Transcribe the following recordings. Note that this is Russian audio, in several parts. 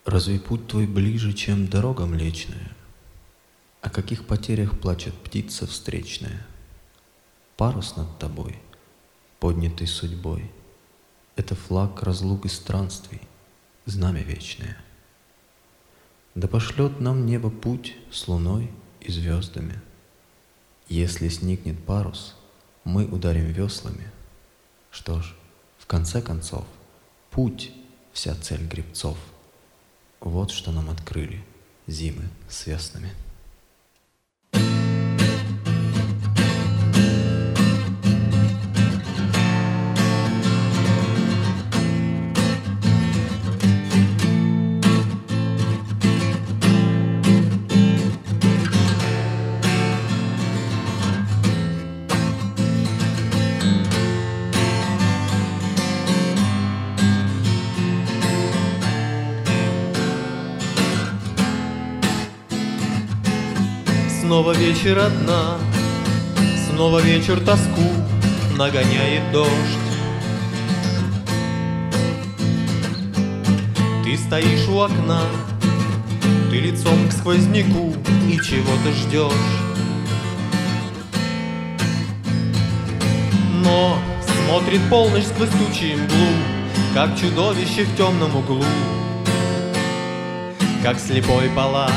Разве путь твой ближе, чем дорога млечная? О каких потерях плачет птица встречная? Парус над тобой, поднятый судьбой, это флаг разлук и странствий, знамя вечное. Да пошлет нам небо путь с луной и звездами. Если сникнет парус, мы ударим веслами. Что ж, в конце концов, путь — вся цель гребцов. Вот что нам открыли зимы с веснами. Снова вечер одна, снова вечер тоску нагоняет дождь. Ты стоишь у окна, ты лицом к сквозняку и чего-то ждешь. Но смотрит полночь сквозь тучи и мглу, как чудовище в темном углу, как слепой палач.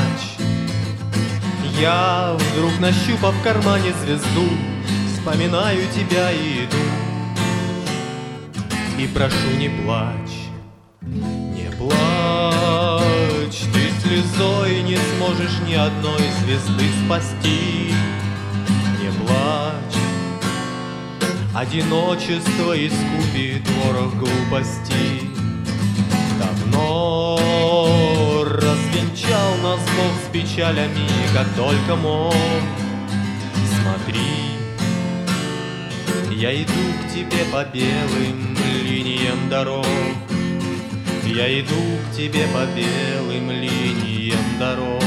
Я, вдруг нащупав в кармане звезду, вспоминаю тебя и иду, и прошу, не плачь, не плачь. Ты слезой не сможешь ни одной звезды спасти. Не плачь, одиночество искупит ворох глупостей. Давно развенчал нас Бог с печалями, как только мог. Смотри, я иду к тебе по белым линиям дорог. Я иду к тебе по белым линиям дорог.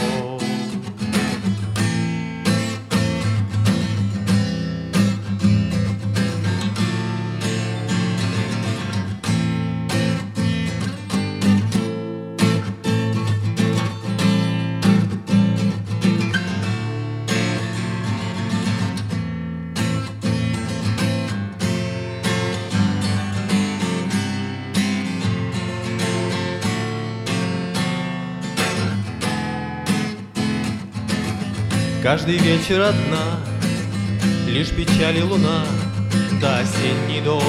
Каждый вечер одна, лишь печаль и луна, да осенний дождь.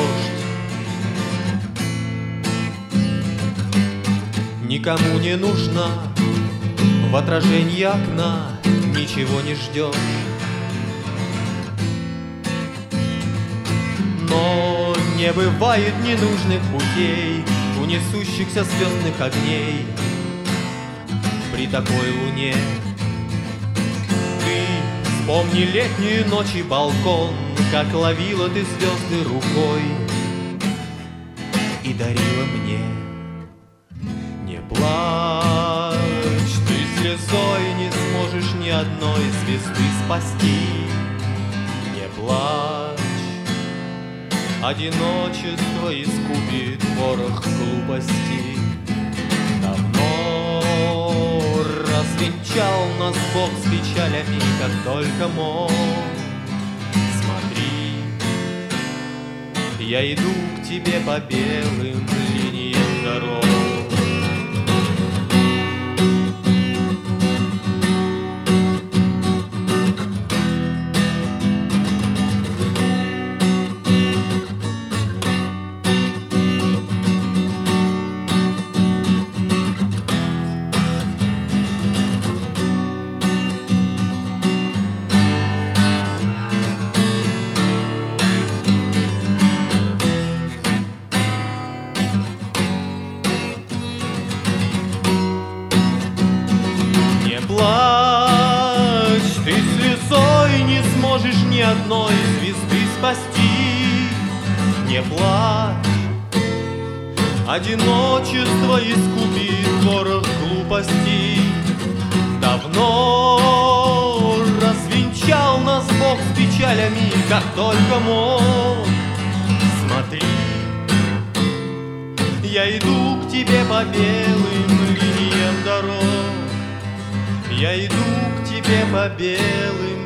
Никому не нужна, в отражении окна ничего не ждешь. Но не бывает ненужных путей, у несущихся звездных огней. При такой луне помни летние ночи, балкон, как ловила ты звезды рукой и дарила мне. Не плачь, ты слезой не сможешь ни одной звезды спасти. Не плачь, одиночество искупит ворох глупостей. Развенчал нас Бог с печалями, как только мог. Смотри, я иду к тебе по белым линиям дорог. Ты слезой не сможешь ни одной звезды спасти. Не плачь, одиночество искупит ворох глупостей. Давно развенчал нас Бог с печалями, как только мог. Смотри, я иду к тебе по белым линиям дорог. Я иду к тебе по белым